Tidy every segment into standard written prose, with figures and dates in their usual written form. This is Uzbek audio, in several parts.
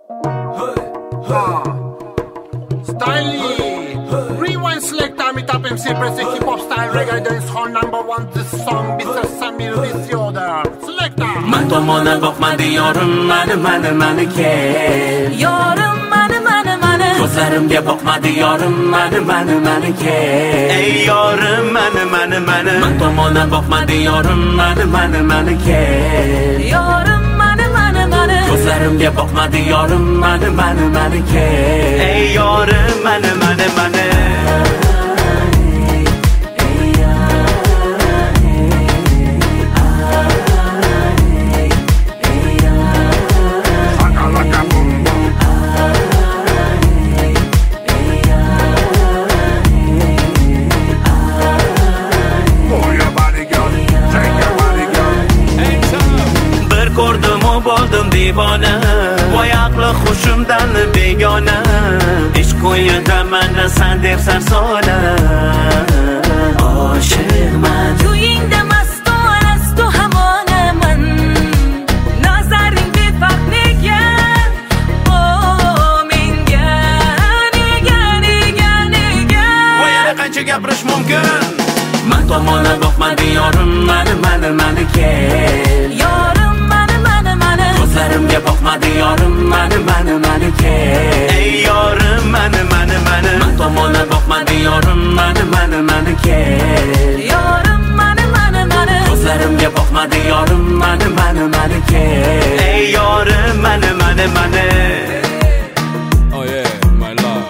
Styly, rewind selector, me top MC, press the hip hop style, reggae dance hall #1. This song, Mr. Samir with the other selector. من tomona bakma diyorum, mani kel. Yorim mani Ko'zlarimga boqma diyorum, mani kel. Ey yorim, mani. Man tomona bakma diyorum, mani kel. Yorim mani Ko'zlarimga boqma diyorum, mani kel. Ey yorim, mani. Boldum divona, voy aqli xushimdan begona. Ish qo'yida meni san deb sarsona. Oshiqman To'yingda mastu hamonaman. Nazaring befarq nega? Menga nega? Voy yana qancha gapirish mumkin? Man tomona boqma diyorum, mani kel. Yorim mani Ko'zlarimga boqma diyorum, mani kel. Ey yorim, mani. Man tomona boqma diyorum, mani kel. Yorim mani Ko'zlarimga boqma diyorum, mani kel. Ey yorim, mani. Oh yeah, my love.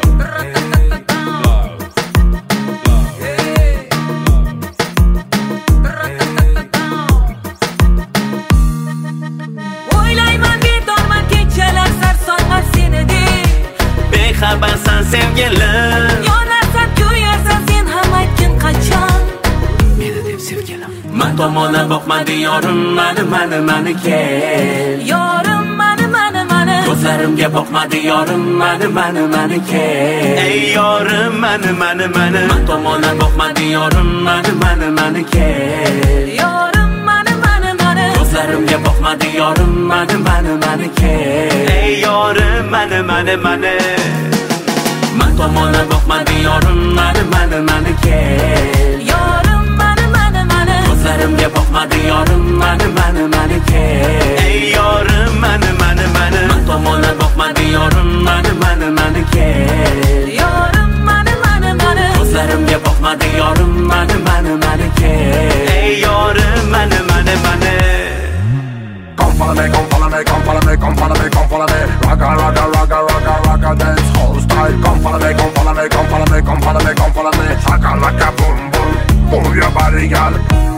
O'ylayman bedorman kechalar sarson seni deb. Bexabarsan sevgilim, Yonarsan kuyarsan sen ham aytgin qachon. meni deb sevgilim. Man tomona boqma diyorum, mani kel. Yorim mani Ko'zlarimga boqma diyorum, mani kel. Ey yorim, mani. Man tomona boqma diyorum, mani kel. Yorim mani Ko'zlarimga boqma diyorum, mani kel. Ey yorim, mani. Man tomona boqma diyorum, mani kel. Yorim mani Ko'zlarimga boqma diyorum, mani kel. Ey yorim, mani. Man tomona boqma diyorum, mani kel. Yorim mani Ko'zlarimga boqma diyorum, mani kel. Ey yorim, mani. Come follow me, come follow me, come follow me, come follow me, come follow me. Ragga dance hall style. Come follow me, come follow me, come follow me, come follow me, come follow me. Shaka laka boom boom, move your body, girl.